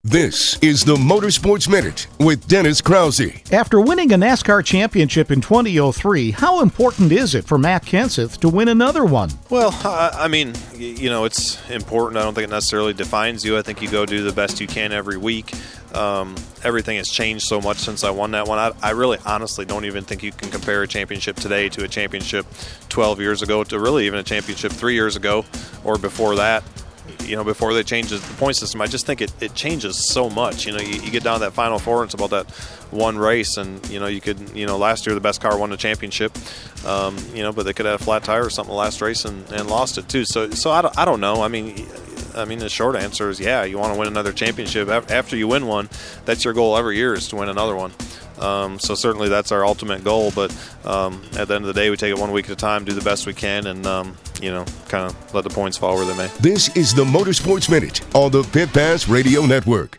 This is the Motorsports Minute with Dennis Krause. After winning a NASCAR championship in 2003, how important is it for Matt Kenseth to win another one? Well, I mean, you know, it's important. I don't think it necessarily defines you. I think you go do the best you can every week. Everything has changed so much since I won that one. I really honestly don't even think you can compare a championship today to a championship 12 years ago, to really even a championship 3 years ago or before that. You know, before they changed the point system, I just think it changes so much. You know, you get down to that Final Four, and it's about that one race, and, you know, you could, you know, last year the best car won the championship, you know, but they could have a flat tire or something the last race and lost it too. So I don't know. I mean, the short answer is, yeah, you want to win another championship. After you win one, that's your goal every year, is to win another one. So certainly that's our ultimate goal, but at the end of the day, we take it 1 week at a time, do the best we can, and, you know, kind of let the points fall where they may. This is the Motorsports Minute on the Pit Pass Radio Network.